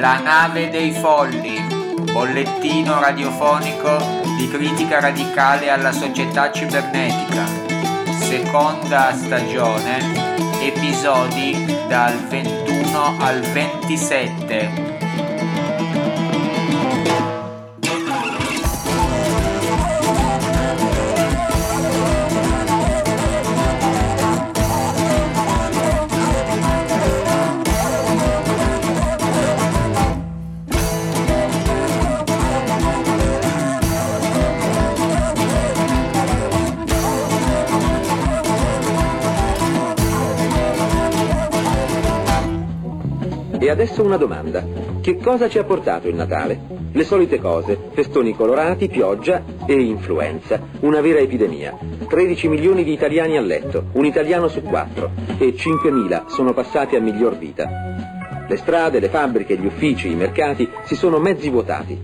La nave dei folli, bollettino radiofonico di critica radicale alla società cibernetica, seconda stagione, episodi dal 21 al 27. E adesso una domanda. Che cosa ci ha portato il Natale? Le solite cose, festoni colorati, pioggia e influenza. Una vera epidemia. 13 milioni di italiani a letto, un italiano su 4, e 5.000 sono passati a miglior vita. Le strade, le fabbriche, gli uffici, i mercati si sono mezzi vuotati.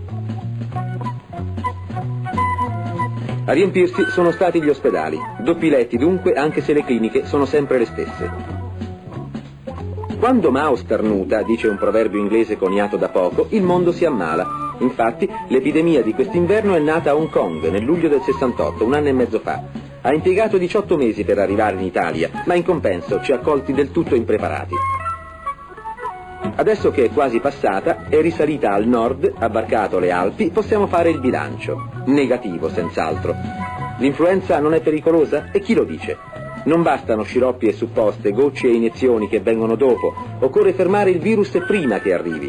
A riempirsi sono stati gli ospedali. Doppi letti dunque, anche se le cliniche sono sempre le stesse. Quando Mao starnuta, dice un proverbio inglese coniato da poco, il mondo si ammala. Infatti, l'epidemia di quest'inverno è nata a Hong Kong nel luglio del 68, un anno e mezzo fa. Ha impiegato 18 mesi per arrivare in Italia, ma in compenso ci ha colti del tutto impreparati. Adesso che è quasi passata, è risalita al nord, ha varcato le Alpi, possiamo fare il bilancio. Negativo, senz'altro. L'influenza non è pericolosa? E chi lo dice? Non bastano sciroppi e supposte, gocce e iniezioni che vengono dopo. Occorre fermare il virus prima che arrivi.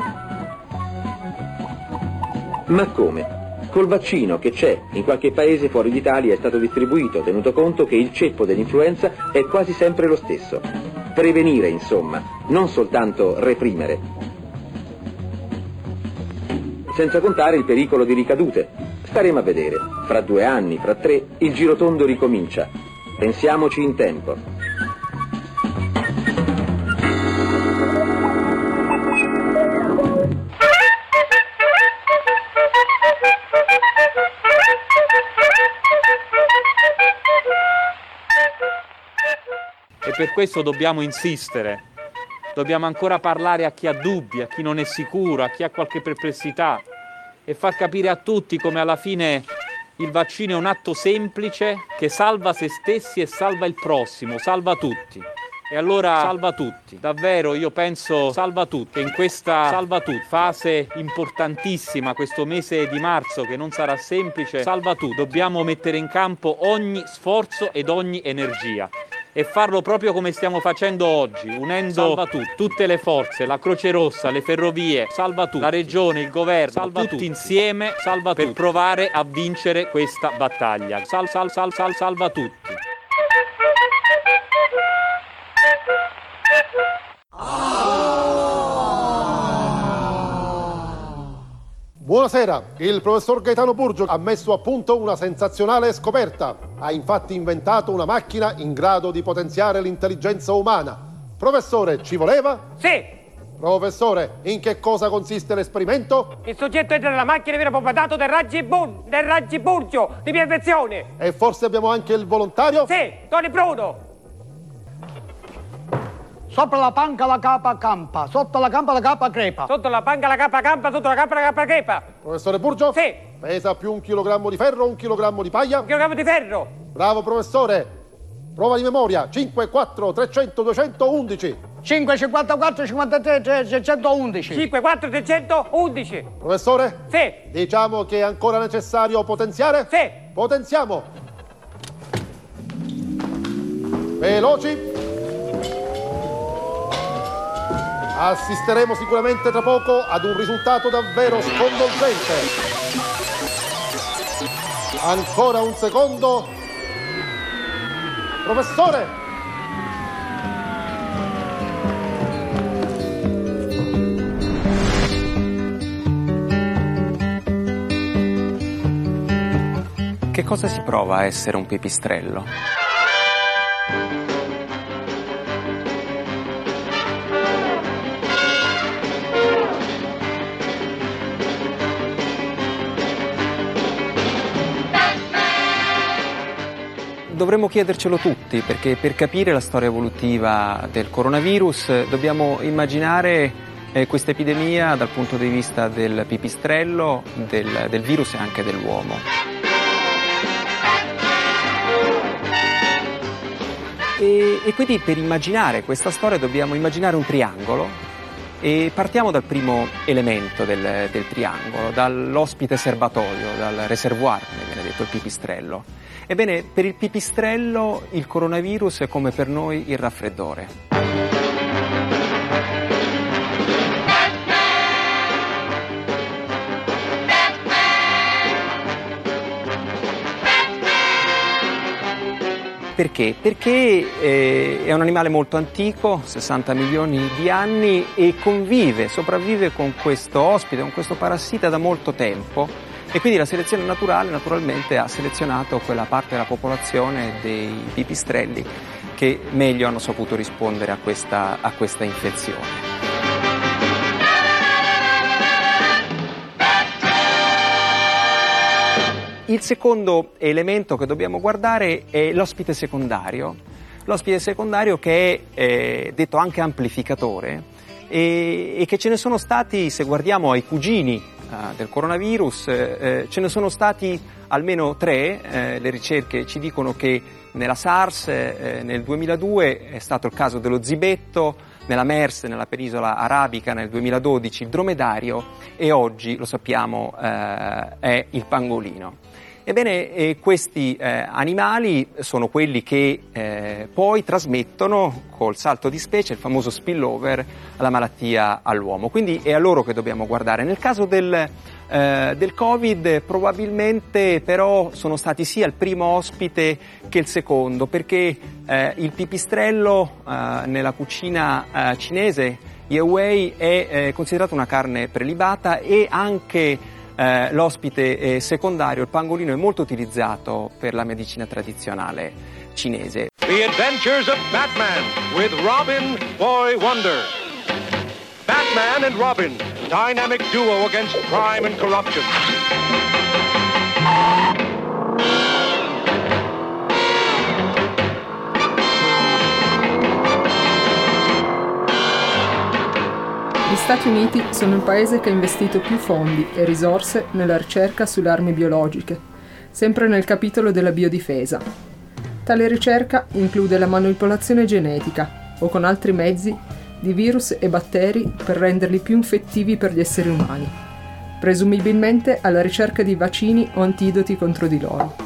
Ma come? Col vaccino che c'è, in qualche paese fuori d'Italia è stato distribuito, tenuto conto che il ceppo dell'influenza è quasi sempre lo stesso. Prevenire, insomma, non soltanto reprimere. Senza contare il pericolo di ricadute. Staremo a vedere. Fra 2 anni, fra 3, il girotondo ricomincia. Pensiamoci in tempo. E per questo dobbiamo insistere. Dobbiamo ancora parlare a chi ha dubbi, a chi non è sicuro, a chi ha qualche perplessità e far capire a tutti come alla fine il vaccino è un atto semplice che salva se stessi e salva il prossimo, salva tutti. E allora salva tutti, davvero io penso salva tutti. E in questa salva tutti, fase importantissima, questo mese di marzo che non sarà semplice, salva tutti. Dobbiamo mettere in campo ogni sforzo ed ogni energia. E farlo proprio come stiamo facendo oggi, unendo tutte le forze, la Croce Rossa, le ferrovie, salva tutti, la regione, il governo, salva tutti insieme, salva per provare a vincere questa battaglia. Salva tutti. Buonasera, il professor Gaetano Burgio ha messo a punto una sensazionale scoperta. Ha infatti inventato una macchina in grado di potenziare l'intelligenza umana. Professore, ci voleva? Sì! Professore, in che cosa consiste l'esperimento? Il soggetto entra nella macchina e viene bombardato dai raggi Burgio di perfezione. E forse abbiamo anche il volontario? Sì, Tony Bruno! Sopra la panca la capa campa, sotto la campa la capa crepa. Sotto la panca la capa campa, sotto la capa la capa crepa. Professore Burgio? Sì. Pesa più 1 chilogrammo di ferro o 1 chilogrammo di paglia? 1 chilogrammo di ferro. Bravo professore. Prova di memoria. 5, 4, 300, 211. 5, 54, 53, 311. 5, 4, 311. Professore? Sì. Diciamo che è ancora necessario potenziare? Sì. Potenziamo. Veloci. Assisteremo sicuramente tra poco ad un risultato davvero sconvolgente. Ancora un secondo. Professore! Che cosa si prova a essere un pipistrello? Dovremmo chiedercelo tutti, perché per capire la storia evolutiva del coronavirus dobbiamo immaginare questa epidemia dal punto di vista del pipistrello, del virus e anche dell'uomo. E quindi per immaginare questa storia dobbiamo immaginare un triangolo e partiamo dal primo elemento del triangolo, dall'ospite serbatoio, dal reservoir, come viene detto, il pipistrello. Ebbene, per il pipistrello il coronavirus è come per noi il raffreddore. Perché? Perché è un animale molto antico, 60 milioni di anni, e sopravvive con questo ospite, con questo parassita da molto tempo, e quindi la selezione naturale naturalmente ha selezionato quella parte della popolazione dei pipistrelli che meglio hanno saputo rispondere a questa infezione. Il secondo elemento che dobbiamo guardare è l'ospite secondario che è detto anche amplificatore e che ce ne sono stati, se guardiamo ai cugini del coronavirus, ce ne sono stati almeno 3, le ricerche ci dicono che nella SARS nel 2002 è stato il caso dello zibetto, nella MERS, nella penisola arabica nel 2012 il dromedario e oggi, lo sappiamo, è il pangolino. Ebbene, questi animali sono quelli che poi trasmettono col salto di specie, il famoso spillover, la malattia all'uomo. Quindi è a loro che dobbiamo guardare. Nel caso del Covid probabilmente però sono stati sia il primo ospite che il secondo, perché il pipistrello nella cucina cinese, Yue Wei, è considerato una carne prelibata e anche l'ospite secondario, il pangolino, è molto utilizzato per la medicina tradizionale cinese. The Adventures of Batman with Robin, Boy Wonder. Batman and Robin, dynamic duo against crime and corruption. Gli Stati Uniti sono il paese che ha investito più fondi e risorse nella ricerca sulle armi biologiche, sempre nel capitolo della biodifesa. Tale ricerca include la manipolazione genetica, o con altri mezzi, di virus e batteri per renderli più infettivi per gli esseri umani, presumibilmente alla ricerca di vaccini o antidoti contro di loro.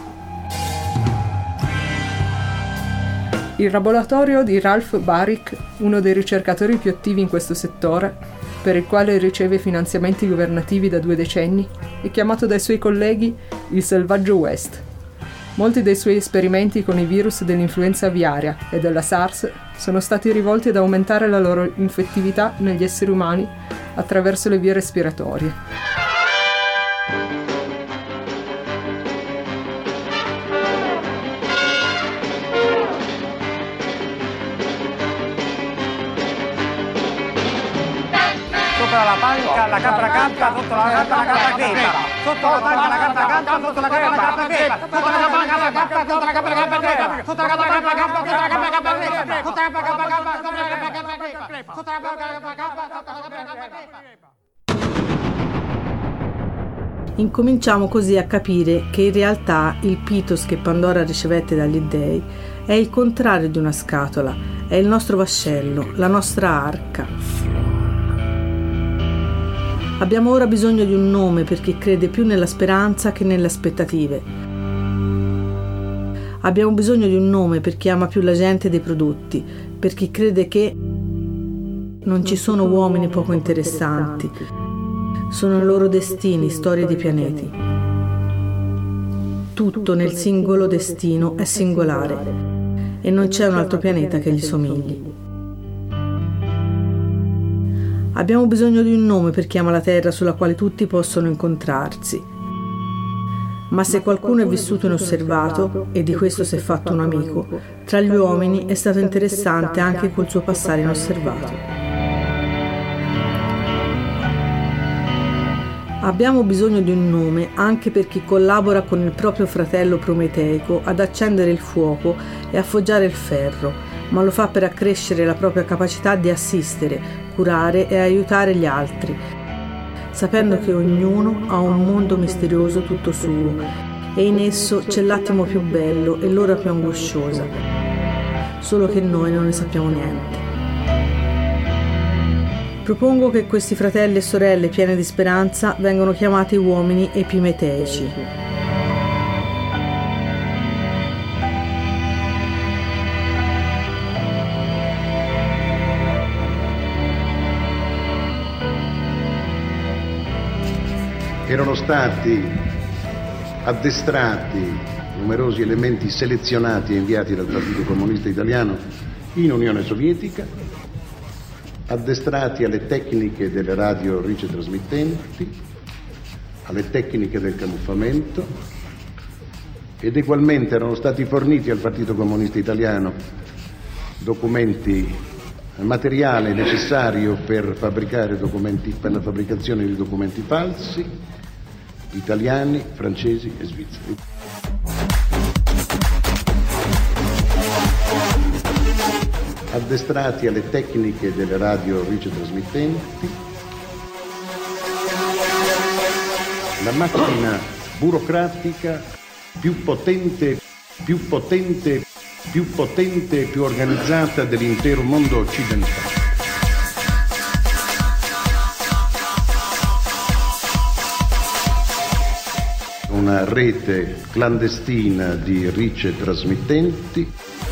Il laboratorio di Ralph Baric, uno dei ricercatori più attivi in questo settore, per il quale riceve finanziamenti governativi da 2 decenni, è chiamato dai suoi colleghi il Selvaggio West. Molti dei suoi esperimenti con i virus dell'influenza aviaria e della SARS sono stati rivolti ad aumentare la loro infettività negli esseri umani attraverso le vie respiratorie. La panca, la capra canta, sotto la capra la capra crepa. Sotto la panca, la capra canta, sotto la capra la capra crepa. Sotto la capra la capra, sotto la capra la capra crepa. Sotto la capra la capra, sotto la capra la capra crepa. Sotto la capra la capra, sotto la capra la capra crepa. Sotto la capra la capra, sotto la capra la capra crepa. Incominciamo così a capire che in realtà il Pitos che Pandora ricevette dagli dèi è il contrario di una scatola, è il nostro vascello, la nostra arca. Abbiamo ora bisogno di un nome per chi crede più nella speranza che nelle aspettative. Abbiamo bisogno di un nome per chi ama più la gente dei prodotti, per chi crede che non ci sono uomini poco interessanti. Sono i loro destini, storie di pianeti. Tutto nel singolo destino è singolare e non c'è un altro pianeta che gli somigli. Abbiamo bisogno di un nome per chi ama la terra sulla quale tutti possono incontrarsi. Ma se qualcuno è vissuto inosservato, e di questo si è fatto un amico, tra gli uomini è stato interessante anche col suo passare inosservato. Abbiamo bisogno di un nome anche per chi collabora con il proprio fratello prometeico ad accendere il fuoco e a foggiare il ferro, ma lo fa per accrescere la propria capacità di assistere, curare e aiutare gli altri, sapendo che ognuno ha un mondo misterioso tutto suo e in esso c'è l'attimo più bello e l'ora più angosciosa, solo che noi non ne sappiamo niente. Propongo che questi fratelli e sorelle pieni di speranza vengano chiamati uomini epimeteici. Erano stati addestrati numerosi elementi selezionati e inviati dal Partito Comunista Italiano in Unione Sovietica, addestrati alle tecniche delle radio ricetrasmittenti, alle tecniche del camuffamento, ed ugualmente erano stati forniti al Partito Comunista Italiano materiale necessario per fabbricare documenti, per la fabbricazione di documenti falsi, italiani, francesi e svizzeri. Addestrati alle tecniche delle radio ricetrasmittenti, la macchina burocratica più potente, più organizzata dell'intero mondo occidentale. Una rete clandestina di ricetrasmittenti,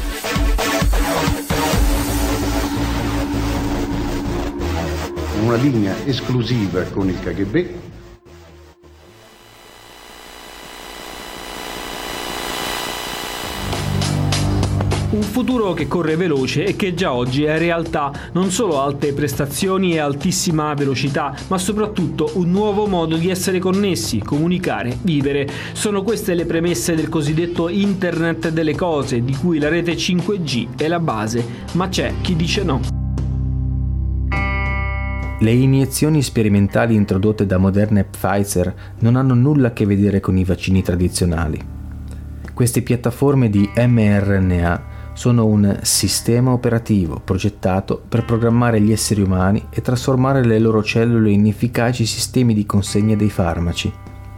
una linea esclusiva con il KGB. Un futuro che corre veloce e che già oggi è realtà, non solo alte prestazioni e altissima velocità, ma soprattutto un nuovo modo di essere connessi, comunicare, vivere. Sono queste le premesse del cosiddetto Internet delle cose, di cui la rete 5G è la base, ma c'è chi dice no. Le iniezioni sperimentali introdotte da Moderna e Pfizer non hanno nulla a che vedere con i vaccini tradizionali. Queste piattaforme di mRNA sono un sistema operativo progettato per programmare gli esseri umani e trasformare le loro cellule in efficaci sistemi di consegna dei farmaci.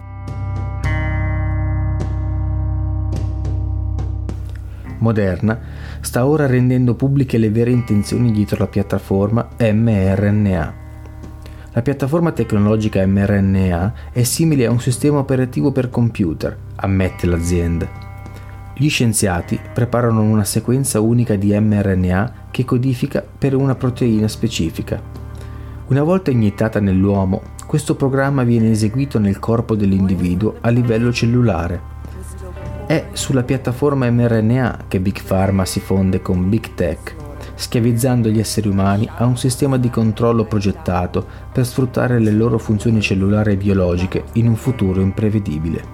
Moderna sta ora rendendo pubbliche le vere intenzioni dietro la piattaforma mRNA. La piattaforma tecnologica mRNA è simile a un sistema operativo per computer, ammette l'azienda. Gli scienziati preparano una sequenza unica di mRNA che codifica per una proteina specifica. Una volta iniettata nell'uomo, questo programma viene eseguito nel corpo dell'individuo a livello cellulare. È sulla piattaforma mRNA che Big Pharma si fonde con Big Tech, schiavizzando gli esseri umani a un sistema di controllo progettato per sfruttare le loro funzioni cellulari e biologiche in un futuro imprevedibile.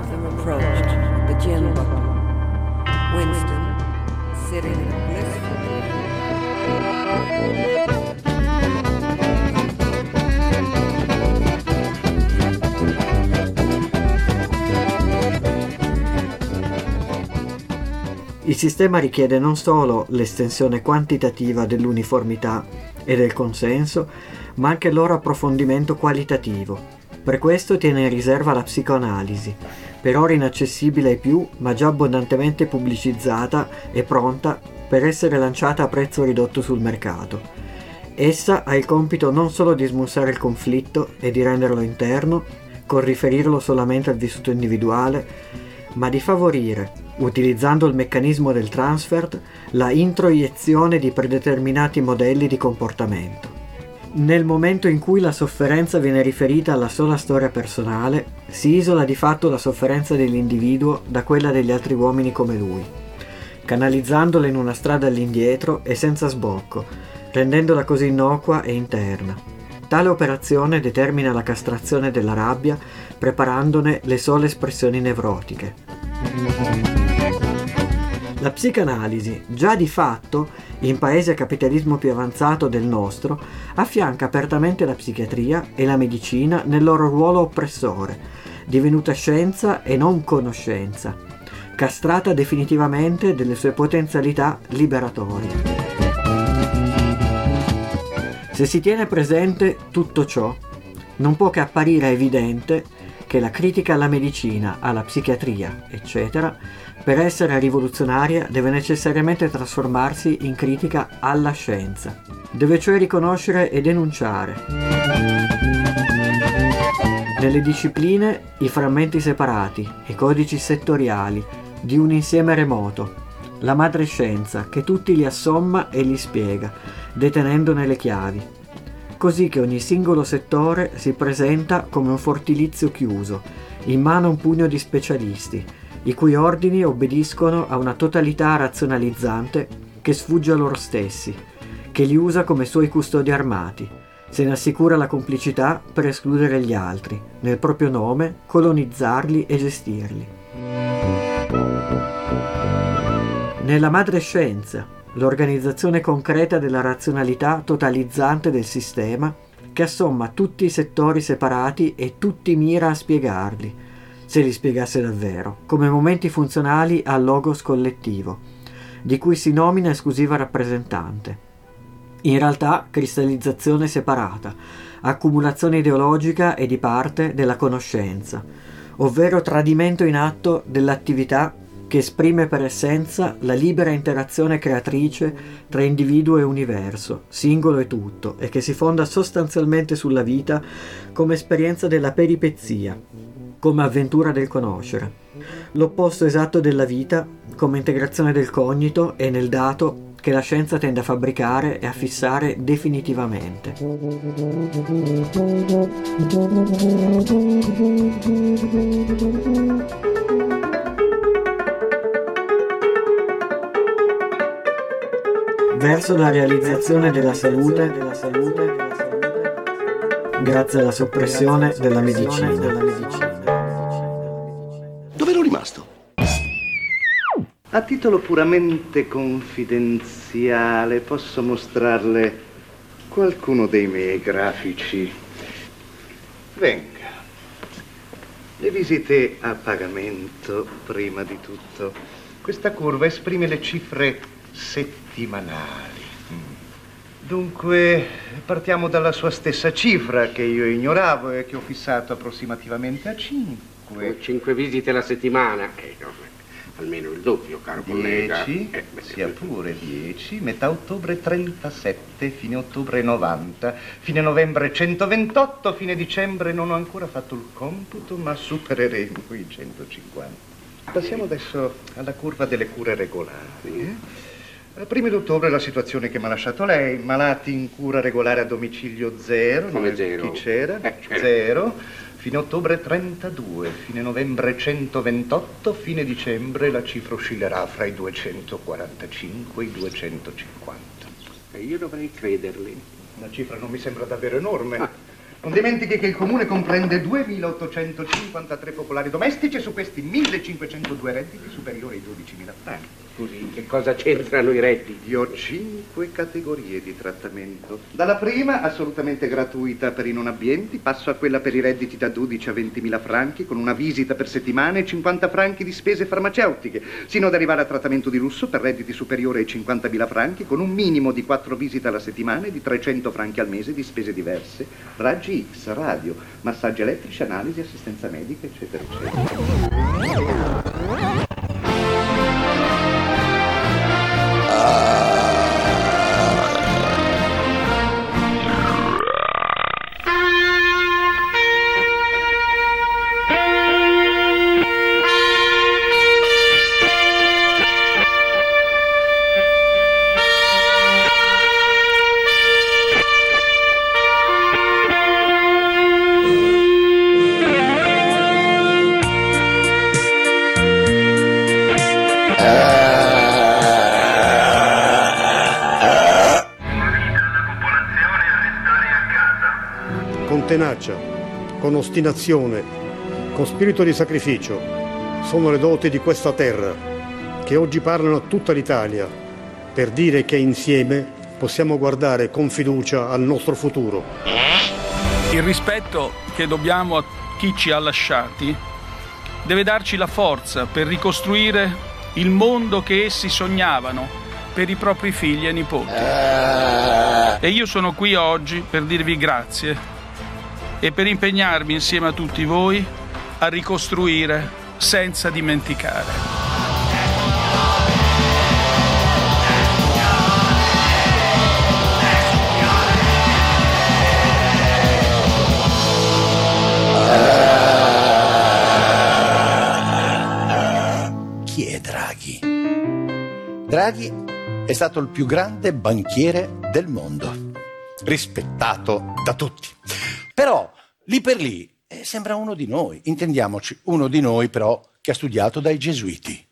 Il sistema richiede non solo l'estensione quantitativa dell'uniformità e del consenso, ma anche il loro approfondimento qualitativo. Per questo tiene in riserva la psicoanalisi, per ora inaccessibile ai più, ma già abbondantemente pubblicizzata e pronta per essere lanciata a prezzo ridotto sul mercato. Essa ha il compito non solo di smussare il conflitto e di renderlo interno, con riferirlo solamente al vissuto individuale, ma di favorire, utilizzando il meccanismo del transfer, la introiezione di predeterminati modelli di comportamento. Nel momento in cui la sofferenza viene riferita alla sola storia personale, si isola di fatto la sofferenza dell'individuo da quella degli altri uomini come lui, canalizzandola in una strada all'indietro e senza sbocco, rendendola così innocua e interna. Tale operazione determina la castrazione della rabbia, preparandone le sole espressioni nevrotiche. La psicanalisi, già di fatto, in paesi a capitalismo più avanzato del nostro, affianca apertamente la psichiatria e la medicina nel loro ruolo oppressore, divenuta scienza e non conoscenza, castrata definitivamente delle sue potenzialità liberatorie. Se si tiene presente tutto ciò, non può che apparire evidente che la critica alla medicina, alla psichiatria, eccetera, per essere rivoluzionaria deve necessariamente trasformarsi in critica alla scienza. Deve cioè riconoscere e denunciare nelle discipline i frammenti separati, i codici settoriali di un insieme remoto, la madre scienza che tutti li assomma e li spiega, detenendone le chiavi, così che ogni singolo settore si presenta come un fortilizio chiuso, in mano a un pugno di specialisti, i cui ordini obbediscono a una totalità razionalizzante che sfugge a loro stessi, che li usa come suoi custodi armati, se ne assicura la complicità per escludere gli altri, nel proprio nome colonizzarli e gestirli. Nella madre scienza, l'organizzazione concreta della razionalità totalizzante del sistema che assomma tutti i settori separati e tutti mira a spiegarli, se li spiegasse davvero, come momenti funzionali al logos collettivo, di cui si nomina esclusiva rappresentante. In realtà cristallizzazione separata, accumulazione ideologica e di parte della conoscenza, ovvero tradimento in atto dell'attività che esprime per essenza la libera interazione creatrice tra individuo e universo, singolo e tutto, e che si fonda sostanzialmente sulla vita come esperienza della peripezia, come avventura del conoscere, l'opposto esatto della vita come integrazione del cognito e nel dato che la scienza tende a fabbricare e a fissare definitivamente. Verso la realizzazione della salute grazie alla soppressione della medicina. Dove ero rimasto? A titolo puramente confidenziale posso mostrarle qualcuno dei miei grafici. Venga. Le visite a pagamento, prima di tutto. Questa curva esprime le cifre settimanali. Dunque, partiamo dalla sua stessa cifra che io ignoravo e che ho fissato approssimativamente a 5. 5 visite alla settimana. Almeno il doppio, caro collega. 10, sia pure 10, metà ottobre 37, fine ottobre 90, fine novembre 128, fine dicembre non ho ancora fatto il computo, ma supereremo i 150. Passiamo adesso alla curva delle cure regolari. A primi d'ottobre la situazione che mi ha lasciato lei, malati in cura regolare a domicilio 0. Come 0? Chi c'era? 0. Fine ottobre 32, fine novembre 128, fine dicembre la cifra oscillerà fra i 245 e i 250. E io dovrei crederli. La cifra non mi sembra davvero enorme. Non dimentichi che il comune comprende 2.853 popolari domestici e su questi 1.502 redditi superiori ai 12.000 franchi. Scusi, che cosa c'entrano i redditi? Io ho 5 categorie di trattamento. Dalla prima, assolutamente gratuita per i non abbienti, passo a quella per i redditi da 12 a 20.000 franchi, con una visita per settimana e 50 franchi di spese farmaceutiche, sino ad arrivare a trattamento di lusso per redditi superiori ai 50.000 franchi, con un minimo di 4 visite alla settimana e di 300 franchi al mese di spese diverse, raggi X, radio, massaggi elettrici, analisi, assistenza medica, eccetera, eccetera. Con tenacia, con ostinazione, con spirito di sacrificio, sono le doti di questa terra che oggi parlano a tutta l'Italia per dire che insieme possiamo guardare con fiducia al nostro futuro. Il rispetto che dobbiamo a chi ci ha lasciati deve darci la forza per ricostruire il mondo che essi sognavano per i propri figli e nipoti. E io sono qui oggi per dirvi grazie e per impegnarmi insieme a tutti voi a ricostruire senza dimenticare. Chi è Draghi? Draghi è stato il più grande banchiere del mondo, rispettato da tutti. Però, lì per lì, sembra uno di noi, intendiamoci, uno di noi però che ha studiato dai gesuiti.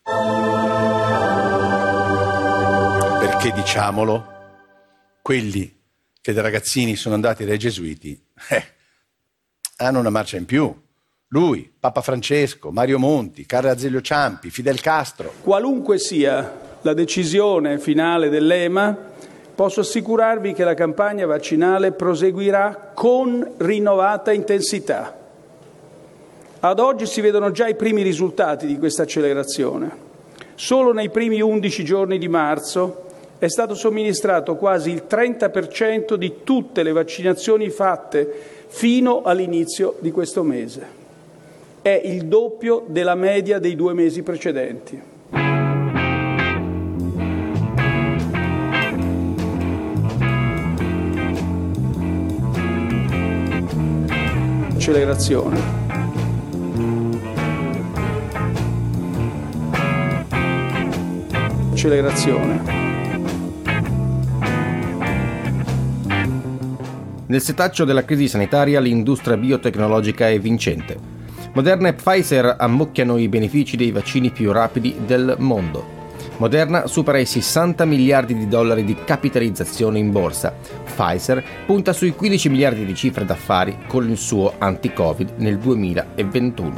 Perché, diciamolo, quelli che da ragazzini sono andati dai gesuiti, hanno una marcia in più. Lui, Papa Francesco, Mario Monti, Carlo Azeglio Ciampi, Fidel Castro. Qualunque sia la decisione finale dell'EMA, posso assicurarvi che la campagna vaccinale proseguirà con rinnovata intensità. Ad oggi si vedono già i primi risultati di questa accelerazione. Solo nei primi 11 giorni di marzo è stato somministrato quasi il 30% di tutte le vaccinazioni fatte fino all'inizio di questo mese. È il doppio della media dei 2 mesi precedenti. Accelerazione. Accelerazione. Nel setaccio della crisi sanitaria l'industria biotecnologica è vincente. Moderna e Pfizer ammucchiano i benefici dei vaccini più rapidi del mondo. Moderna supera i 60 miliardi di dollari di capitalizzazione in borsa. Pfizer punta sui 15 miliardi di cifre d'affari con il suo anti-Covid nel 2021.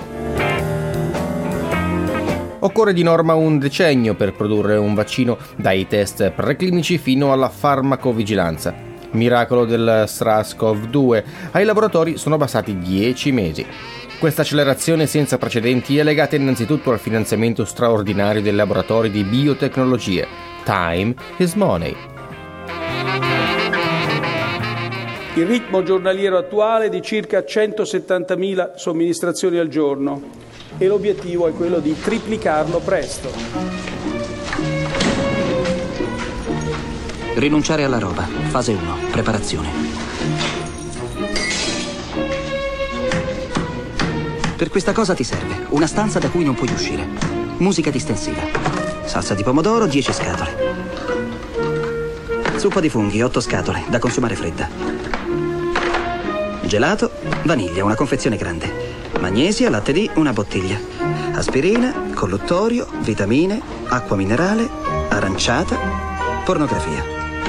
Occorre di norma un decennio per produrre un vaccino, dai test preclinici fino alla farmacovigilanza. Miracolo del SARS-CoV-2, ai laboratori sono bastati 10 mesi. Questa accelerazione senza precedenti è legata innanzitutto al finanziamento straordinario dei laboratori di biotecnologie. Time is money. Il ritmo giornaliero attuale è di circa 170.000 somministrazioni al giorno e l'obiettivo è quello di triplicarlo presto. Rinunciare alla roba. Fase 1. Preparazione. Per questa cosa ti serve una stanza da cui non puoi uscire. Musica distensiva. Salsa di pomodoro, 10 scatole. Zuppa di funghi, 8 scatole, da consumare fredda. Gelato, vaniglia, una confezione grande. Magnesia, latte D, una bottiglia. Aspirina, colluttorio, vitamine, acqua minerale, aranciata, pornografia.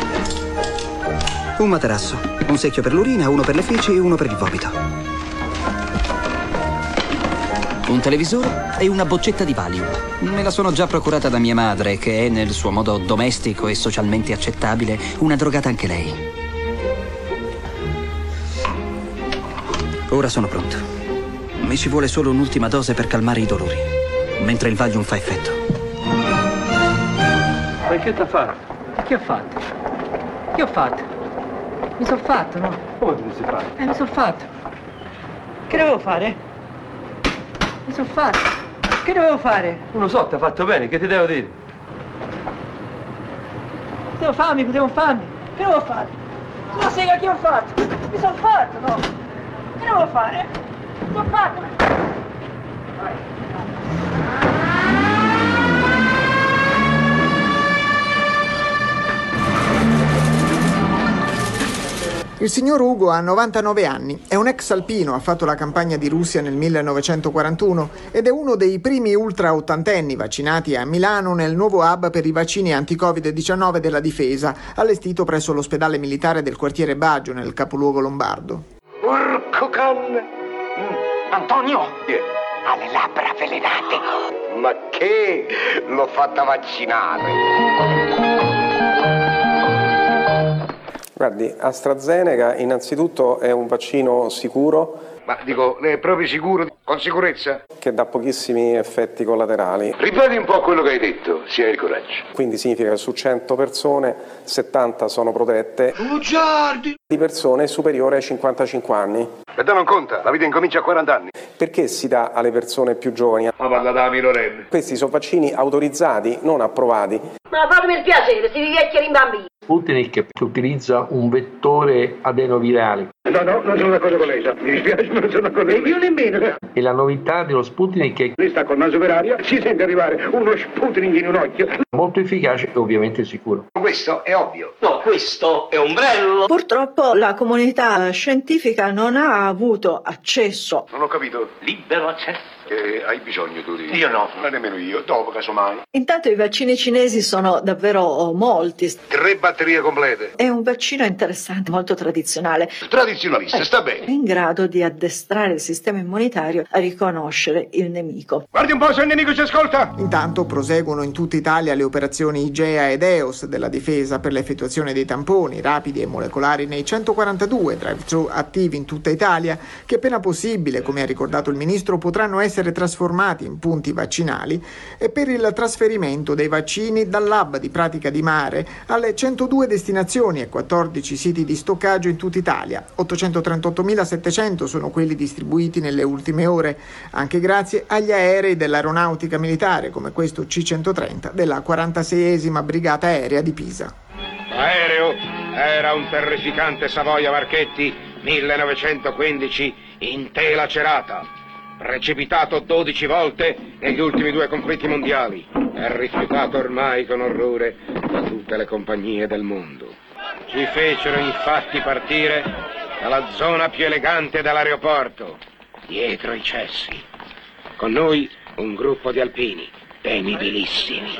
Un materasso, un secchio per l'urina, uno per le feci e uno per il vomito. Un televisore e una boccetta di Valium. Me la sono già procurata da mia madre, che è, nel suo modo domestico e socialmente accettabile, una drogata anche lei. Ora sono pronto. Mi ci vuole solo un'ultima dose per calmare i dolori, mentre il Valium fa effetto. Ma che t'ha fatto? Che ho fatto? Che ho fatto? Mi sono fatto, no? Come ti sei fatto? Mi sono fatto. Che dovevo fare? Mi sono fatto. Che dovevo fare? Non lo so, ti ha fatto bene, che ti devo dire? Potevo farmi. Che dovevo fare? Tu sai che ho fatto? Mi sono fatto, no? Che dovevo fare? Mi sono fatto. Il signor Ugo ha 99 anni, è un ex alpino, ha fatto la campagna di Russia nel 1941 ed è uno dei primi ultra ottantenni vaccinati a Milano nel nuovo hub per i vaccini anti-Covid-19 della Difesa, allestito presso l'ospedale militare del quartiere Baggio, nel capoluogo lombardo. Porco canne! Antonio! Ha le labbra avvelenate! Ma che? L'ho fatta vaccinare! Guardi, AstraZeneca innanzitutto è un vaccino sicuro Ma dico, lei è proprio sicuro? Con sicurezza? Che dà pochissimi effetti collaterali. Ripeti un po' quello che hai detto, si ha il coraggio. Quindi significa che su 100 persone 70 sono protette. Bugiardi! Di persone superiori ai 55 anni. L'età non conta, la vita incomincia a 40 anni. Perché si dà alle persone più giovani? Ma parla da minorenne. Questi sono vaccini autorizzati, non approvati. Ma fatemi il piacere, si vecchi bambini. Sputnik utilizza un vettore adenovirale. No, non sono d'accordo con lei, sa. Mi dispiace, ma non sono d'accordo con lei. Io nemmeno. E la novità dello Sputnik è che lei sta col naso per aria, si sente arrivare uno Sputnik in un occhio. Molto efficace e ovviamente sicuro. Questo è ovvio. No, questo è ombrello. Purtroppo la comunità scientifica non ha avuto accesso. Non ho capito. Libero accesso. Hai bisogno tu di... Io no. Non nemmeno io, dopo casomai. Intanto i vaccini cinesi sono davvero molti. 3 batterie complete. È un vaccino interessante, molto tradizionale. Tradizionalista, sta bene. In grado di addestrare il sistema immunitario a riconoscere il nemico. Guardi un po' se il nemico ci ascolta. Intanto proseguono in tutta Italia le operazioni IGEA ed EOS della difesa per l'effettuazione dei tamponi rapidi e molecolari nei 142 drive-thru attivi in tutta Italia, che appena possibile, come ha ricordato il ministro, potranno essere trasformati in punti vaccinali, e per il trasferimento dei vaccini dall'hub di Pratica di Mare alle 102 destinazioni e 14 siti di stoccaggio in tutta Italia. 838.700 sono quelli distribuiti nelle ultime ore, anche grazie agli aerei dell'aeronautica militare, come questo C-130 della 46esima Brigata Aerea di Pisa. L'aereo era un terrificante Savoia Marchetti 1915 in tela cerata. Precipitato 12 volte negli ultimi 2 conflitti mondiali, è rifiutato ormai con orrore da tutte le compagnie del mondo. Ci fecero infatti partire dalla zona più elegante dell'aeroporto, dietro i cessi. Con noi un gruppo di alpini, temibilissimi.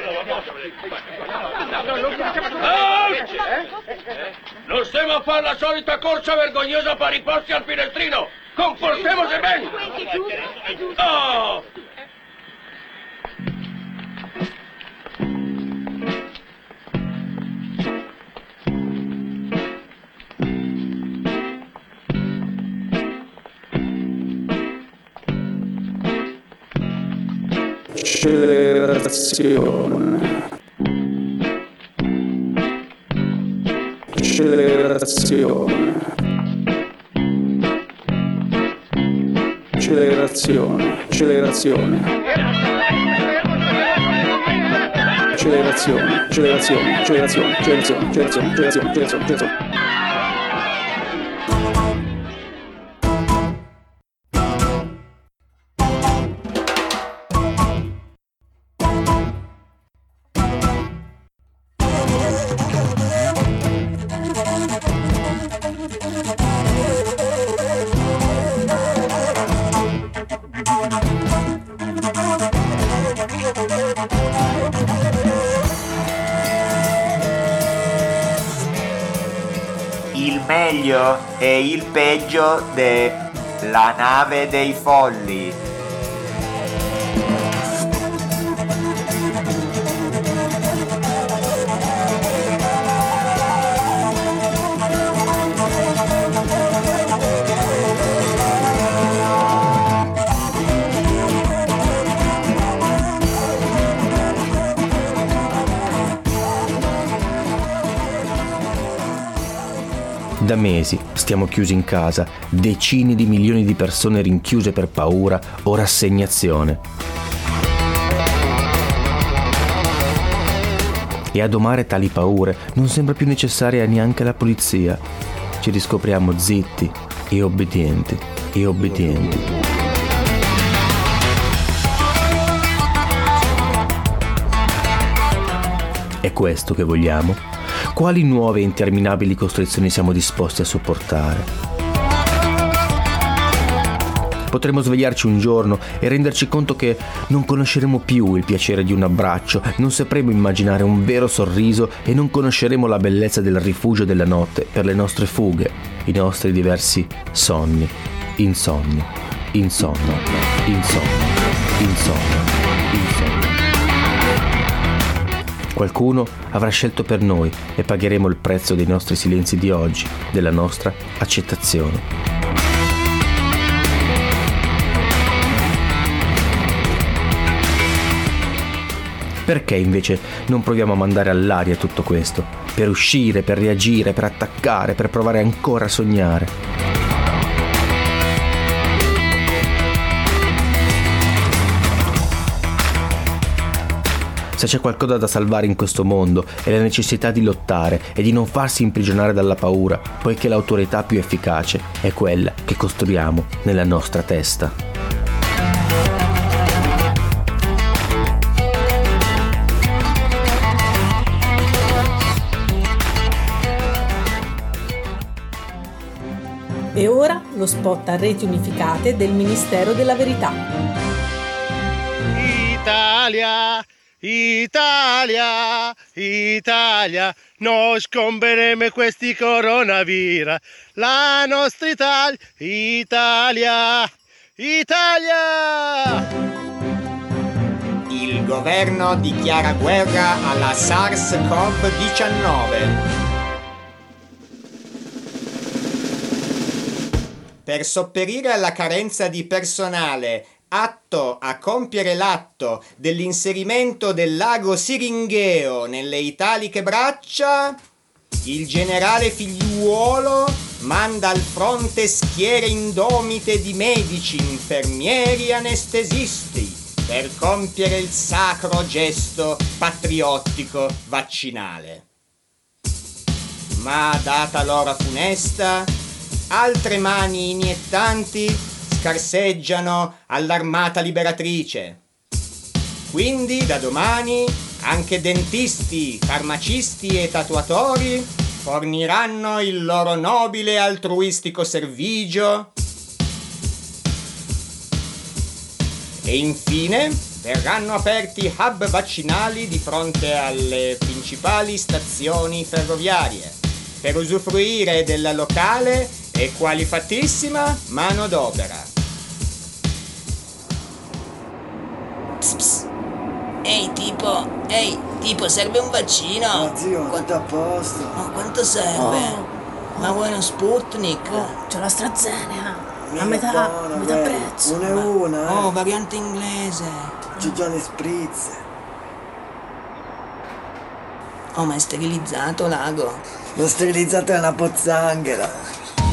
Non stiamo a fare la solita corsa vergognosa per i posti al finestrino! Comportiamoci bene! Oh! Accelerazione. Accelerazione. Accelerazione. Accelerazione. Accelerazione. Accelerazione. Accelerazione. Accelerazione. Accelerazione. Accelerazione. Accelerazione. Il meglio e il peggio della nave dei folli. Da mesi stiamo chiusi in casa, decine di milioni di persone rinchiuse per paura o rassegnazione. E a domare tali paure non sembra più necessaria neanche la polizia. Ci riscopriamo zitti e obbedienti, e obbedienti. È questo che vogliamo? Quali nuove e interminabili costrizioni siamo disposti a sopportare? Potremmo svegliarci un giorno e renderci conto che non conosceremo più il piacere di un abbraccio, non sapremo immaginare un vero sorriso e non conosceremo la bellezza del rifugio della notte per le nostre fughe, i nostri diversi sonni, insonni, insonno, insonno, insonno, insonno. Qualcuno avrà scelto per noi e pagheremo il prezzo dei nostri silenzi di oggi, della nostra accettazione. Perché invece non proviamo a mandare all'aria tutto questo? Per uscire, per reagire, per attaccare, per provare ancora a sognare. Se c'è qualcosa da salvare in questo mondo è la necessità di lottare e di non farsi imprigionare dalla paura, poiché l'autorità più efficace è quella che costruiamo nella nostra testa. E ora lo spot a reti unificate del Ministero della Verità. Italia, Italia, Italia, noi scomperemo questi coronavirus. La nostra Italia, Italia, Italia! Il governo dichiara guerra alla SARS-CoV-19. Per sopperire alla carenza di personale atto a compiere l'atto dell'inserimento del lago Siringheo nelle italiche braccia, il generale Figliuolo manda al fronte schiere indomite di medici, infermieri e anestesisti per compiere il sacro gesto patriottico vaccinale. Ma data l'ora funesta, altre mani iniettanti scarseggiano all'armata liberatrice. Quindi da domani anche dentisti, farmacisti e tatuatori forniranno il loro nobile e altruistico servigio. E infine verranno aperti hub vaccinali di fronte alle principali stazioni ferroviarie per usufruire della locale e qualifatissima manodopera. Ehi tipo, serve un vaccino? Ma zio, quanto a posto? Oh, quanto serve? Ma vuoi uno Sputnik? C'ho l'AstraZeneca, a metà buona, prezzo. Una e una, Oh, variante inglese. C'ho già le spritz. Oh, ma è sterilizzato, l'ago? L'ho sterilizzato è una pozzanghera.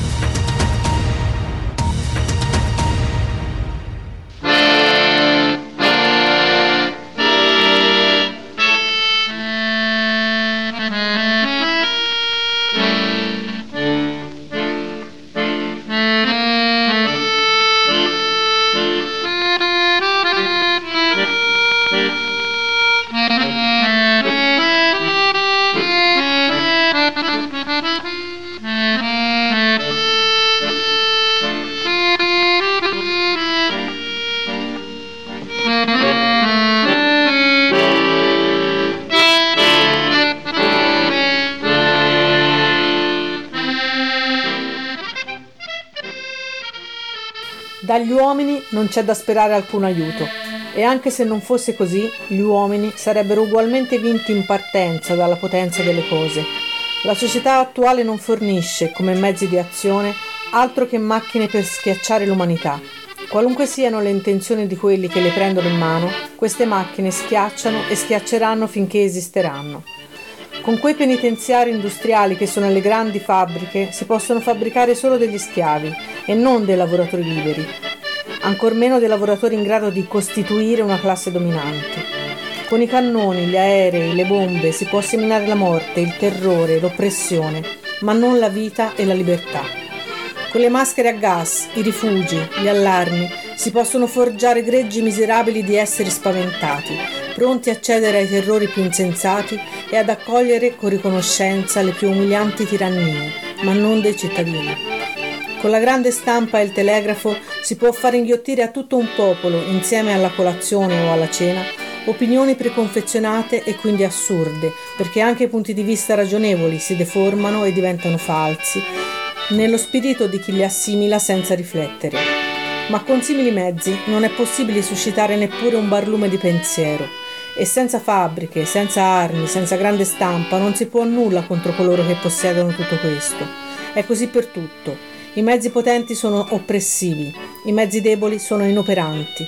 Dagli uomini non c'è da sperare alcun aiuto, e anche se non fosse così, gli uomini sarebbero ugualmente vinti in partenza dalla potenza delle cose. La società attuale non fornisce, come mezzi di azione, altro che macchine per schiacciare l'umanità. Qualunque siano le intenzioni di quelli che le prendono in mano, queste macchine schiacciano e schiacceranno finché esisteranno. Con quei penitenziari industriali che sono le grandi fabbriche si possono fabbricare solo degli schiavi e non dei lavoratori liberi, ancor meno dei lavoratori in grado di costituire una classe dominante. Con i cannoni, gli aerei, le bombe si può seminare la morte, il terrore, l'oppressione, ma non la vita e la libertà. Con le maschere a gas, i rifugi, gli allarmi, si possono forgiare greggi miserabili di esseri spaventati, pronti a cedere ai terrori più insensati e ad accogliere con riconoscenza le più umilianti tirannie, ma non dei cittadini. Con la grande stampa e il telegrafo si può far inghiottire a tutto un popolo, insieme alla colazione o alla cena, opinioni preconfezionate e quindi assurde, perché anche i punti di vista ragionevoli si deformano e diventano falsi, nello spirito di chi li assimila senza riflettere. Ma con simili mezzi non è possibile suscitare neppure un barlume di pensiero, e senza fabbriche, senza armi, senza grande stampa non si può nulla contro coloro che possiedono tutto questo. È così per tutto. I mezzi potenti sono oppressivi, i mezzi deboli sono inoperanti.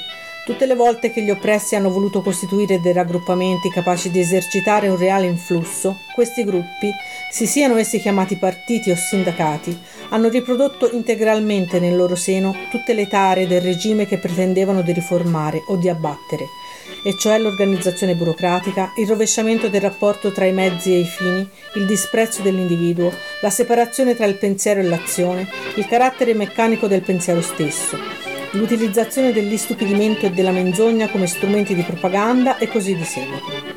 Tutte le volte che gli oppressi hanno voluto costituire dei raggruppamenti capaci di esercitare un reale influsso, questi gruppi, si siano essi chiamati partiti o sindacati, hanno riprodotto integralmente nel loro seno tutte le tare del regime che pretendevano di riformare o di abbattere, e cioè l'organizzazione burocratica, il rovesciamento del rapporto tra i mezzi e i fini, il disprezzo dell'individuo, la separazione tra il pensiero e l'azione, il carattere meccanico del pensiero stesso, l'utilizzazione dell'istupidimento e della menzogna come strumenti di propaganda e così di seguito.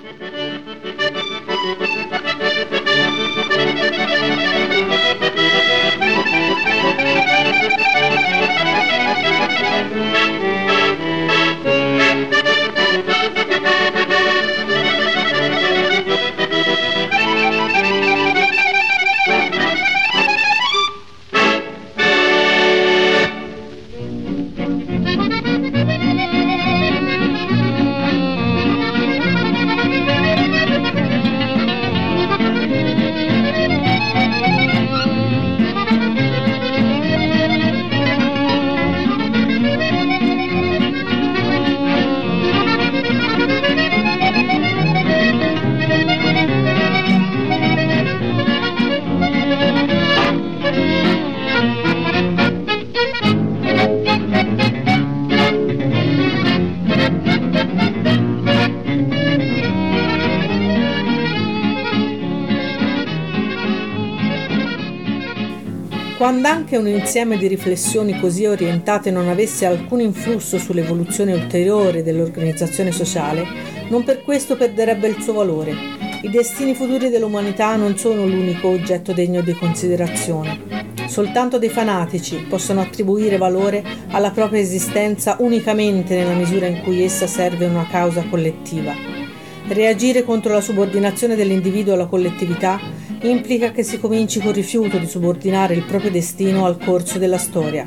Quando anche un insieme di riflessioni così orientate non avesse alcun influsso sull'evoluzione ulteriore dell'organizzazione sociale, non per questo perderebbe il suo valore. I destini futuri dell'umanità non sono l'unico oggetto degno di considerazione. Soltanto dei fanatici possono attribuire valore alla propria esistenza unicamente nella misura in cui essa serve una causa collettiva. Reagire contro la subordinazione dell'individuo alla collettività implica che si cominci col rifiuto di subordinare il proprio destino al corso della storia.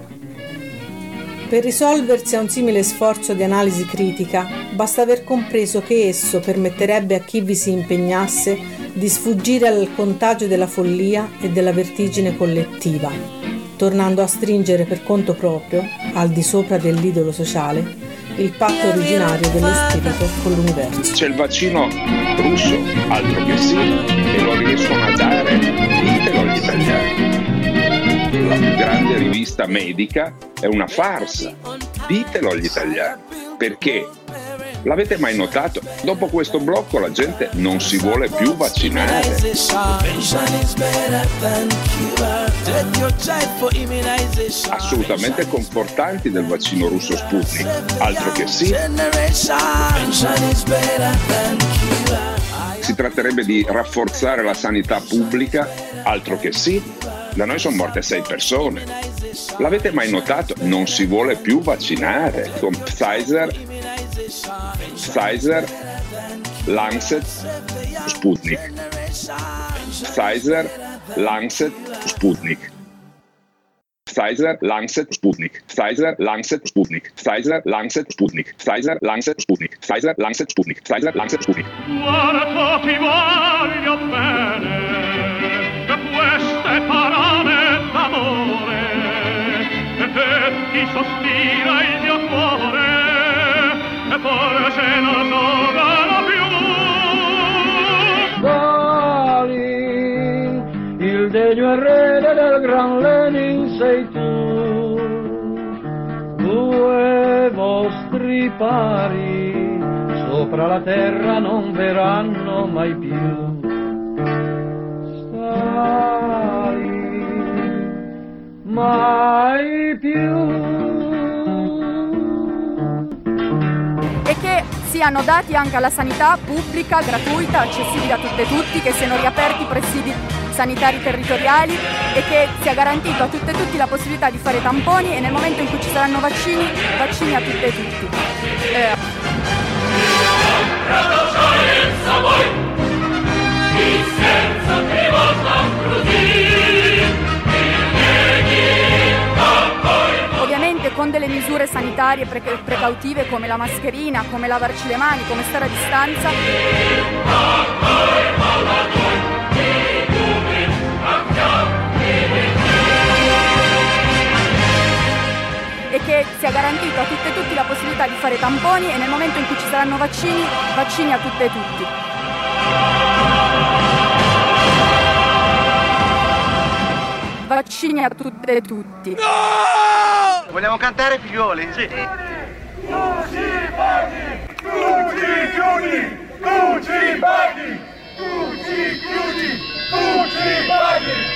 Per risolversi a un simile sforzo di analisi critica, basta aver compreso che esso permetterebbe a chi vi si impegnasse di sfuggire al contagio della follia e della vertigine collettiva, tornando a stringere per conto proprio, al di sopra dell'idolo sociale, il patto originario dello spirito con l'universo. C'è il vaccino russo, altro che sì, e lo riescono a dare, ditelo agli italiani. La più grande rivista medica è una farsa, ditelo agli italiani. Perché? L'avete mai notato? Dopo questo blocco la gente non si vuole più vaccinare. Assolutamente confortanti del vaccino russo Sputnik, altro che sì. Si tratterebbe di rafforzare la sanità pubblica, altro che sì. Da noi sono morte 6 persone. L'avete mai notato? Non si vuole più vaccinare. Con Pfizer, Lancet, Sputnik. Pfizer, Lancet, Sputnik. Pfizer, Lancet, Sputnik. Pfizer, Lancet, Sputnik. Pfizer, Lancet, Sputnik. Pfizer, Lancet, Sputnik. Pfizer, Lancet, Sputnik. Pfizer, Lancet, Sputnik. Guarda, ti voglio bene, per queste parole d'amore, e ti sospira il mio cuore, e forse non trovano più. Stalin, il degno erede del gran Lenin sei tu, due vostri pari sopra la terra non verranno mai più. Stalin, mai più. E che siano dati anche alla sanità pubblica, gratuita, accessibile a tutte e tutti, che siano riaperti i presidi sanitari territoriali e che sia garantito a tutte e tutti la possibilità di fare tamponi e nel momento in cui ci saranno vaccini a tutte e tutti. Ovviamente con delle misure sanitarie precautive come la mascherina, come lavarci le mani, come stare a distanza. E che sia garantito a tutte e tutti la possibilità possibilità di fare tamponi e nel momento in cui ci saranno vaccini, vaccini a tutte e tutti. Vaccini a tutte e tutti. No! Vogliamo cantare, figliuoli? Sì. Tu ci paghi! Tu ci chiudi! Tu ci paghi! Tu ci chiudi! Tu ci paghi!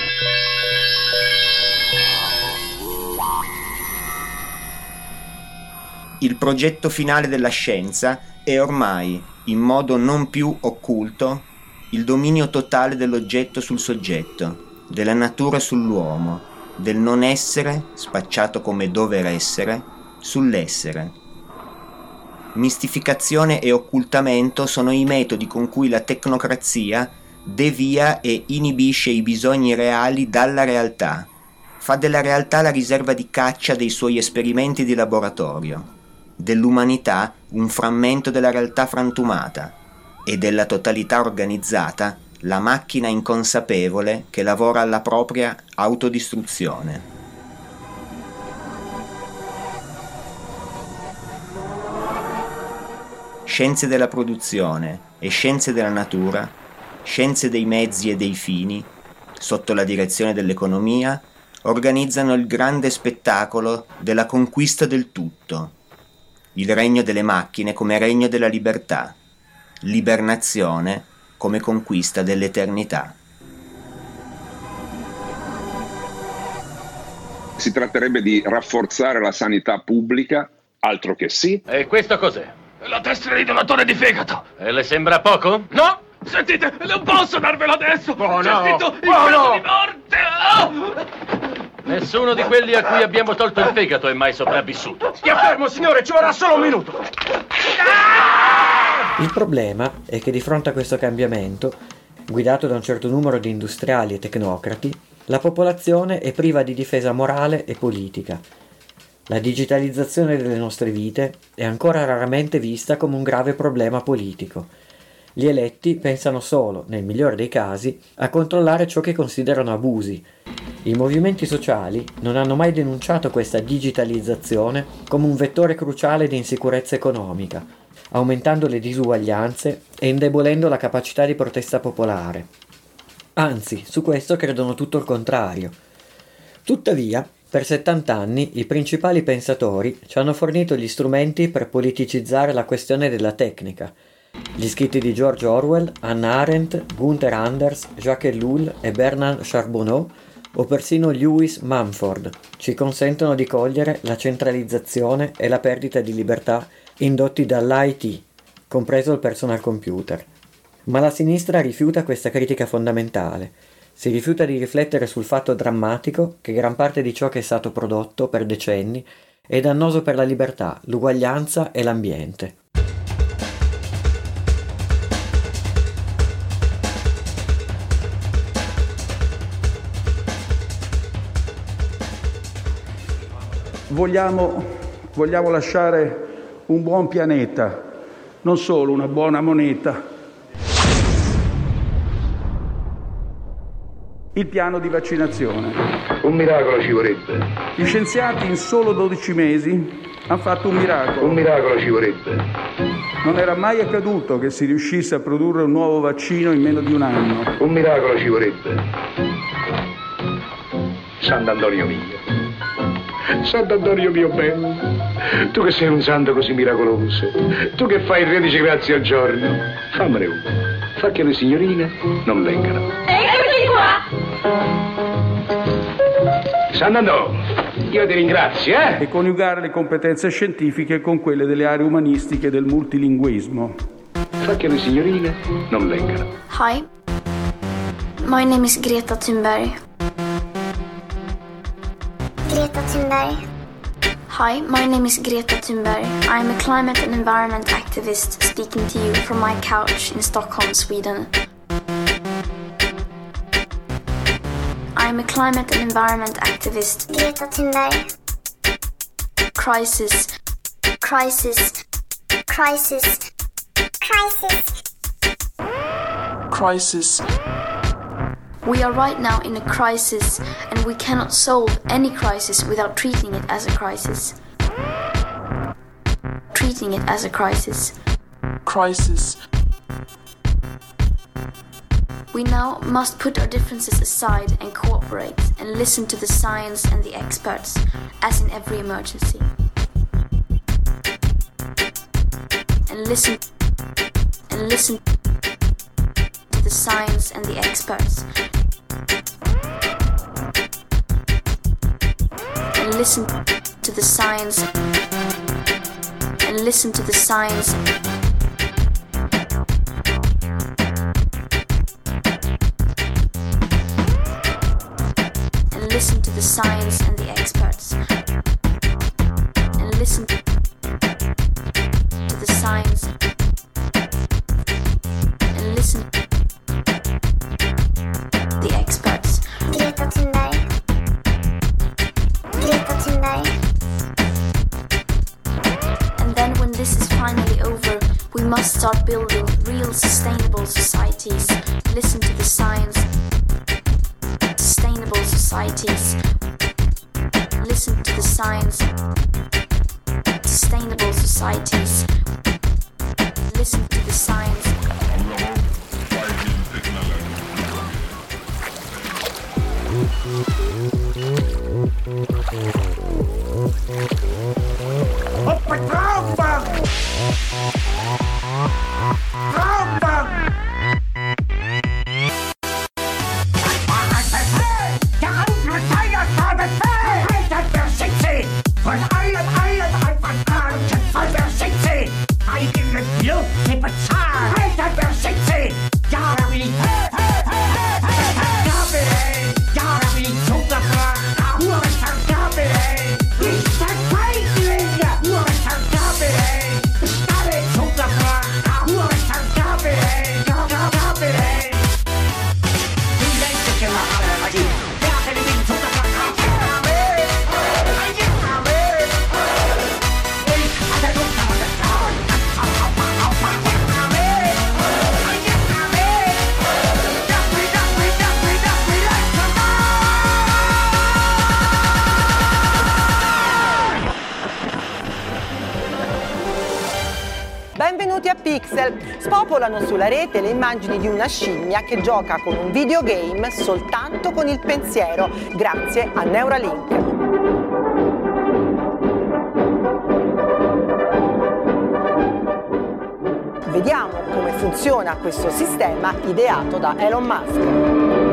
Il progetto finale della scienza è ormai, in modo non più occulto, il dominio totale dell'oggetto sul soggetto, della natura sull'uomo, del non essere, spacciato come dover essere, sull'essere. Mistificazione e occultamento sono i metodi con cui la tecnocrazia devia e inibisce i bisogni reali dalla realtà, fa della realtà la riserva di caccia dei suoi esperimenti di laboratorio, dell'umanità un frammento della realtà frantumata e della totalità organizzata la macchina inconsapevole che lavora alla propria autodistruzione. Scienze della produzione e scienze della natura, scienze dei mezzi e dei fini, sotto la direzione dell'economia, organizzano il grande spettacolo della conquista del tutto, il regno delle macchine come regno della libertà, l'ibernazione come conquista dell'eternità. Si tratterebbe di rafforzare la sanità pubblica, altro che sì. E questo cos'è? La tessera di donatore di fegato. E le sembra poco? No! Sentite, non posso darvelo adesso! Oh, c'è no. scritto il Oh, caso no. di morte! Nessuno di quelli a cui abbiamo tolto il fegato è mai sopravvissuto. Stia fermo, signore, ci vorrà solo un minuto. Il problema è che di fronte a questo cambiamento, guidato da un certo numero di industriali e tecnocrati, la popolazione è priva di difesa morale e politica. La digitalizzazione delle nostre vite è ancora raramente vista come un grave problema politico. Gli eletti pensano solo, nel migliore dei casi, a controllare ciò che considerano abusi. I movimenti sociali non hanno mai denunciato questa digitalizzazione come un vettore cruciale di insicurezza economica, aumentando le disuguaglianze e indebolendo la capacità di protesta popolare. Anzi, su questo credono tutto il contrario. Tuttavia, per 70 anni i principali pensatori ci hanno fornito gli strumenti per politicizzare la questione della tecnica. Gli scritti di George Orwell, Hannah Arendt, Gunther Anders, Jacques Ellul e Bernard Charbonneau o persino Lewis Mumford ci consentono di cogliere la centralizzazione e la perdita di libertà indotti dall'IT, compreso il personal computer. Ma la sinistra rifiuta questa critica fondamentale. Si rifiuta di riflettere sul fatto drammatico che gran parte di ciò che è stato prodotto per decenni è dannoso per la libertà, l'uguaglianza e l'ambiente. Vogliamo lasciare un buon pianeta, non solo una buona moneta. Il piano di vaccinazione. Un miracolo ci vorrebbe. Gli scienziati in solo 12 mesi hanno fatto un miracolo. Un miracolo ci vorrebbe. Non era mai accaduto che si riuscisse a produrre un nuovo vaccino in meno di un anno. Un miracolo ci vorrebbe. Sant'Antonio mio. Sant'Antonio mio bello, tu che sei un santo così miracoloso, tu che fai 13 grazie al giorno, fammene uno, fa che le signorine non vengano. Eccoci qua! Sant'Antonio, io ti ringrazio, E coniugare le competenze scientifiche con quelle delle aree umanistiche del multilinguismo. Fa che le signorine non vengano. Hi, my name is Greta Thunberg. Greta Thunberg. Hi, my name is Greta Thunberg. I am a climate and environment activist speaking to you from my couch in Stockholm, Sweden. I am a climate and environment activist. Greta Thunberg. Crisis. Crisis. Crisis. Crisis. Crisis. We are right now in a crisis, and we cannot solve any crisis without treating it as a crisis. treating it as a crisis. We now must put our differences aside and cooperate and listen to the science and the experts, as in every emergency. And listen to the science and the experts. And listen to the science. And listen to the science. And listen to the science and the experts. And listen to the science. And listen to the experts. Greta Thunberg. Greta Thunberg. And then when this is finally over, we must start building real sustainable societies. Listen to the science. Sustainable societies. Listen to the science. Sustainable societies. Listen to the science. Benvenuti a Pixel. Spopolano sulla rete le immagini di una scimmia che gioca con un videogame soltanto con il pensiero, grazie a Neuralink. Vediamo come funziona questo sistema ideato da Elon Musk.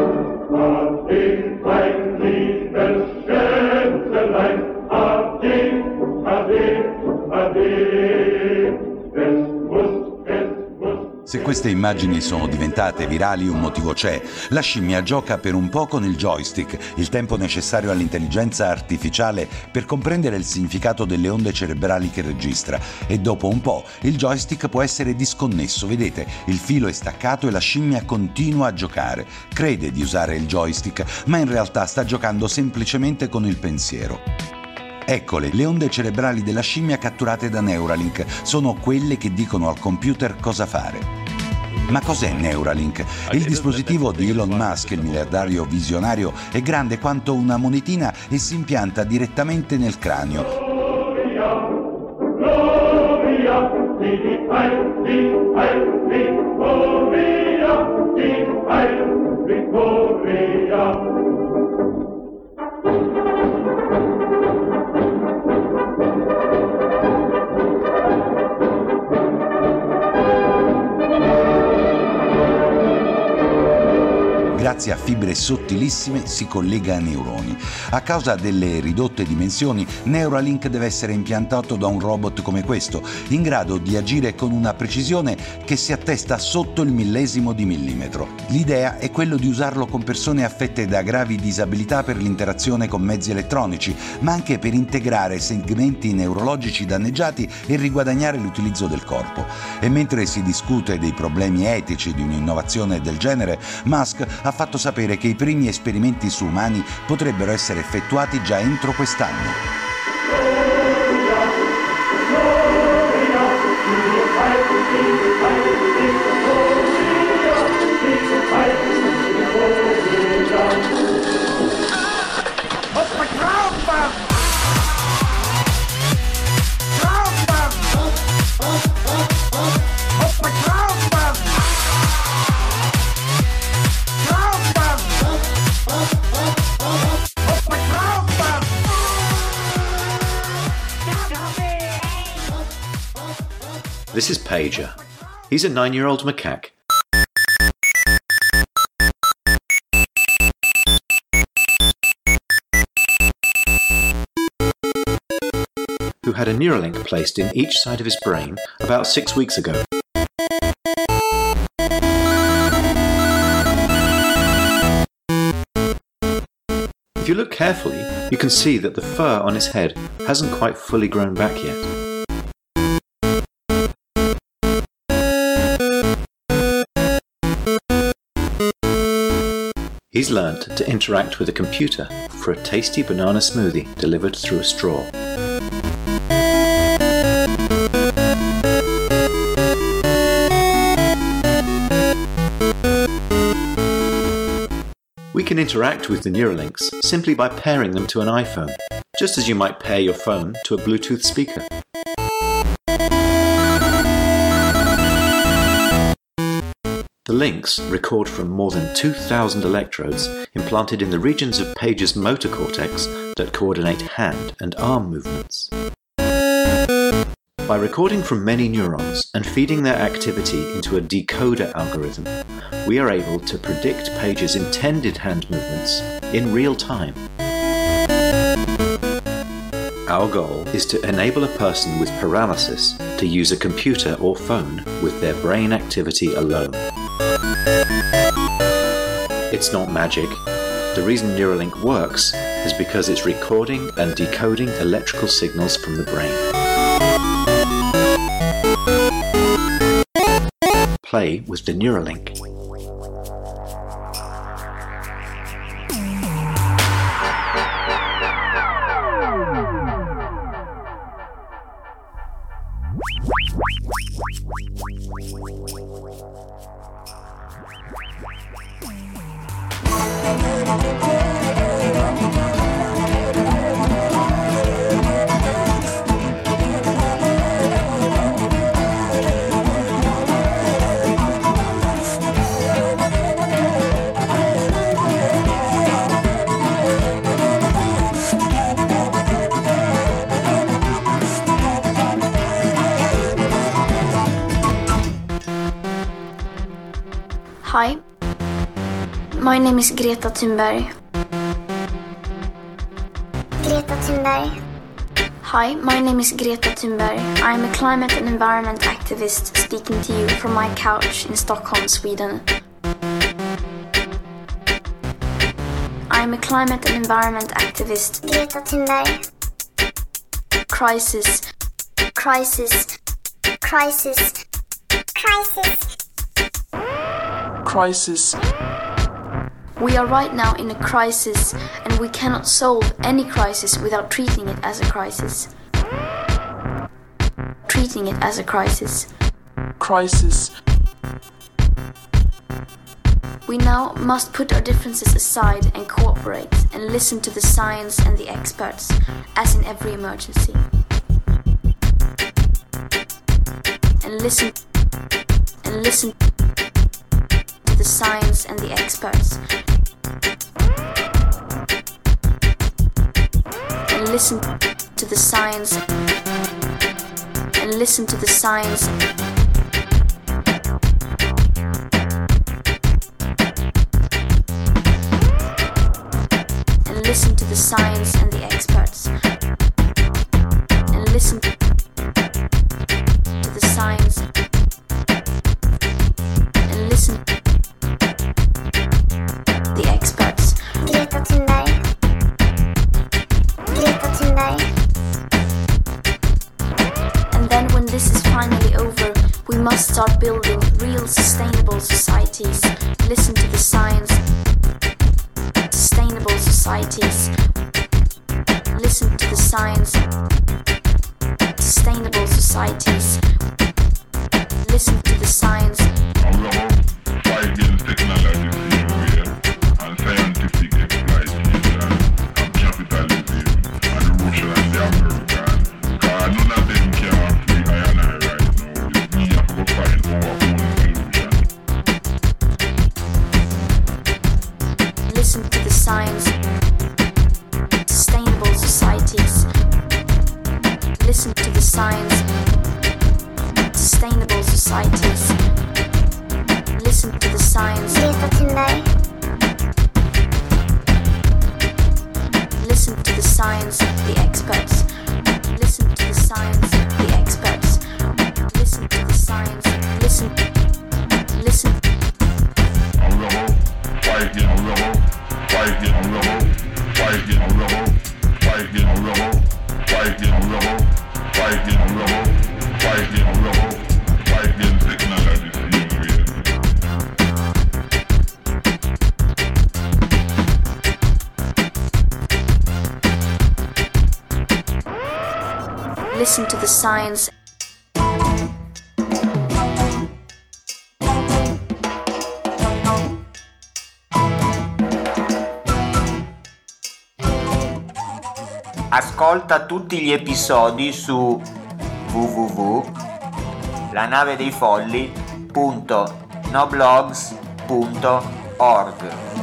Se queste immagini sono diventate virali, un motivo c'è. La scimmia gioca per un po' con il joystick, il tempo necessario all'intelligenza artificiale per comprendere il significato delle onde cerebrali che registra, e dopo un po' il joystick può essere disconnesso. Vedete, il filo è staccato e la scimmia continua a giocare. Crede di usare il joystick, ma in realtà sta giocando semplicemente con il pensiero. Eccole, le onde cerebrali della scimmia catturate da Neuralink. Sono quelle che dicono al computer cosa fare. Ma cos'è Neuralink? Il dispositivo di Elon Musk, il miliardario visionario, è grande quanto una monetina e si impianta direttamente nel cranio. Grazie a fibre sottilissime si collega a neuroni. A causa delle ridotte dimensioni, Neuralink deve essere impiantato da un robot come questo, in grado di agire con una precisione che si attesta sotto il millesimo di millimetro. L'idea è quello di usarlo con persone affette da gravi disabilità per l'interazione con mezzi elettronici, ma anche per integrare segmenti neurologici danneggiati e riguadagnare l'utilizzo del corpo. E mentre si discute dei problemi etici di un'innovazione del genere, Musk ha fatto sapere che i primi esperimenti su umani potrebbero essere effettuati già entro quest'anno. This is Pager. He's a 9-year-old macaque. Who had a Neuralink placed in each side of his brain about 6 weeks ago. If you look carefully, you can see that the fur on his head hasn't quite fully grown back yet. He's learned to interact with a computer for a tasty banana smoothie delivered through a straw. We can interact with the Neuralinks simply by pairing them to an iPhone, just as you might pair your phone to a Bluetooth speaker. The links record from more than 2,000 electrodes implanted in the regions of Pager's motor cortex that coordinate hand and arm movements. By recording from many neurons and feeding their activity into a decoder algorithm, we are able to predict Pager's intended hand movements in real time. Our goal is to enable a person with paralysis to use a computer or phone with their brain activity alone. It's not magic. The reason Neuralink works is because it's recording and decoding electrical signals from the brain. Play with the Neuralink. Hi, my name is Greta Thunberg. Greta Thunberg. Hi, my name is Greta Thunberg. I'm a climate and environment activist speaking to you from my couch in Stockholm, Sweden. I'm a climate and environment activist. Greta Thunberg. Crisis. Crisis. Crisis. Crisis. Crisis. We are right now in a crisis, and we cannot solve any crisis without treating it as a crisis. Treating it as a crisis. Crisis. We now must put our differences aside and cooperate and listen to the science and the experts, as in every emergency. And listen to the science and the experts. And listen to the science. And listen to the science. And listen to the science and the experts. And listen to the science. And listen the experts. Greta Thunberg. Greta Thunberg. And then when this is finally over, we must start building real sustainable societies. Listen to the science. Sustainable societies. Listen to the science. Sustainable societies. Listen to the science. Listen to the science. Sustainable societies. Listen to the science. Sustainable societies. Listen to the science. Listen to the science, the experts. Listen to the science, the experts. Listen to the science. Listen. Listen to the science. Ascolta tutti gli episodi su www.lanavedeifolli.noblogs.org.